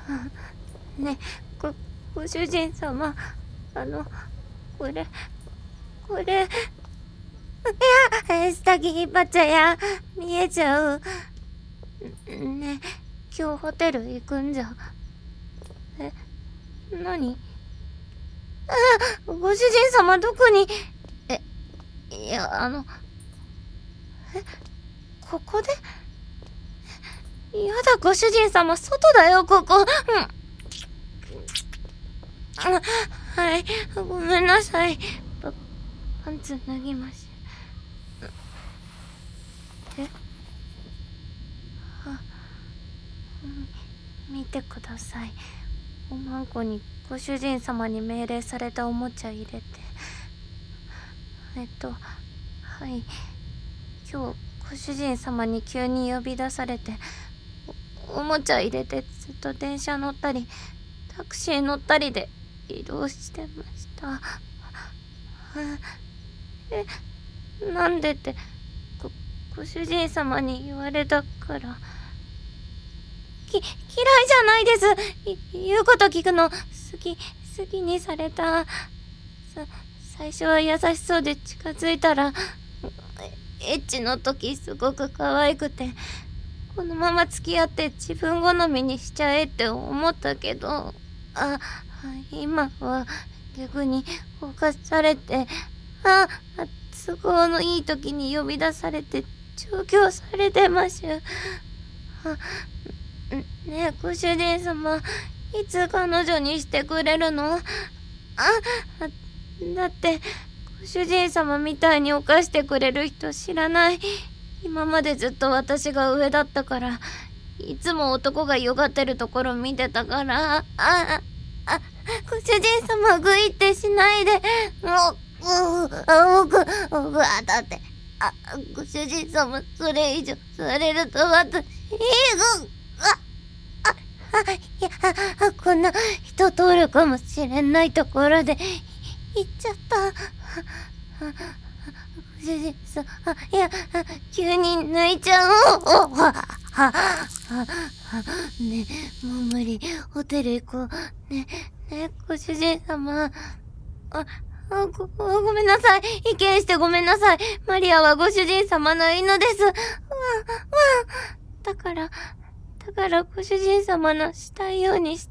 ね、ご主人様、これ、いや、下着引っ張っちゃや、見えちゃう。ね、今日ホテル行くんじゃ。何？ご主人様どこに？いや、ここで？やだ、ご主人様、外だよ、ここ。はい、ごめんなさい。パンツ脱ぎまし。見てください。おまんこにご主人様に命令されたおもちゃ入れて。はい。今日、ご主人様に急に呼び出されて、おもちゃ入れてずっと電車乗ったり、タクシー乗ったりで移動してました。なんでって、ご主人様に言われたから。嫌いじゃないです。言うこと聞くの好きにされた。最初は優しそうで近づいたら、エッチの時すごく可愛くて、このまま付き合って自分好みにしちゃえって思ったけど、今は逆に犯されて、都合のいい時に呼び出されて調教されてましゅ。ねえ、ご主人様、いつ彼女にしてくれるの？だって、ご主人様みたいに犯してくれる人知らない。今までずっと私が上だったから、いつも男がよがってるところ見てたから、ご主人様グイってしないで。だって、ご主人様それ以上されると私、いや、こんな人通るかもしれないところで行っちゃった。ご主人様、いや、急に泣いちゃう。ね、もう無理。ホテル行こう。ね、ご主人様。ごめんなさい。意見してごめんなさい。マリアはご主人様の犬です。だからご主人様のしたいようにして。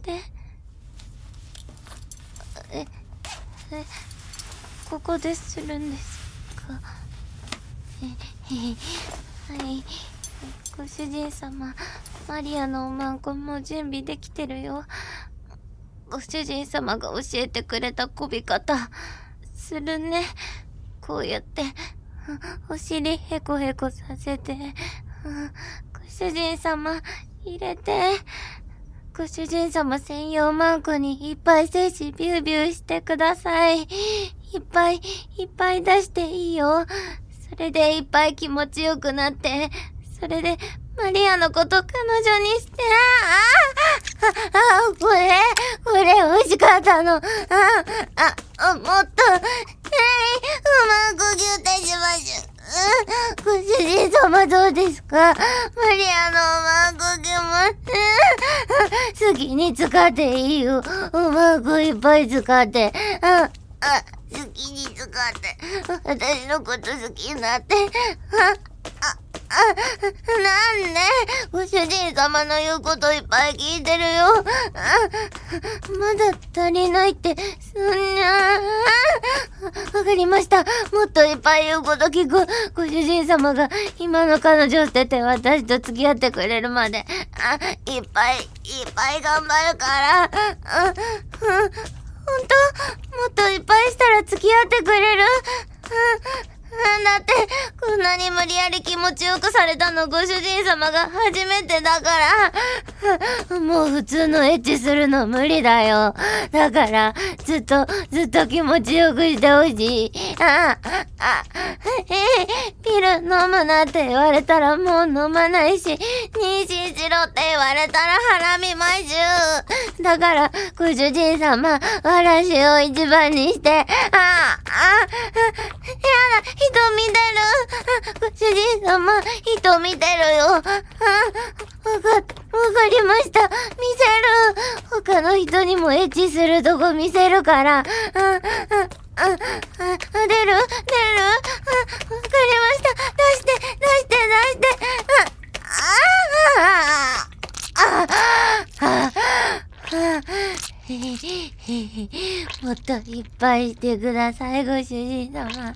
ここでするんですか？はい。ご主人様、マリアのおまんこもう準備できてるよ。ご主人様が教えてくれたこび方、するね。こうやって、お尻へこへこさせて、ご主人様、入れて。ご主人様専用マンコにいっぱい精子ビュービューしてください。いっぱい出していいよ。それでいっぱい気持ちよくなって、それでマリアのこと彼女にして、これ美味しかったの。もっと、うまくぎゅってしましょ。ご主人様どうですか？マリアのおまんこぎゅも、好きに使っていいよ。おまんこいっぱい使って。好きに使って。私のこと好きになって。なんでご主人様の言うこといっぱい聞いてるよ。まだ足りないって、そんな。わかりました。もっといっぱい言うこと聞く。ご主人様が今の彼女を捨てて私と付き合ってくれるまで、いっぱい頑張るから。ほんと？もっといっぱいしたら付き合ってくれる？だって、こんなに無理やり気持ちよくされたのご主人様が初めてだから。もう普通のエッチするの無理だよ。だから、ずっと気持ちよくしてほしい。ピル飲むなって言われたらもう飲まないし、妊娠しろって言われたらハラミましゅ。だから、ご主人様、わらしを一番にして、やだ、人見てる。ご主人様、人見てるよ。わかりました。見せる。 他の人にもエッチするとこ見せるから。出るわかりました。出して。もっといっぱいしてください、ご主人様。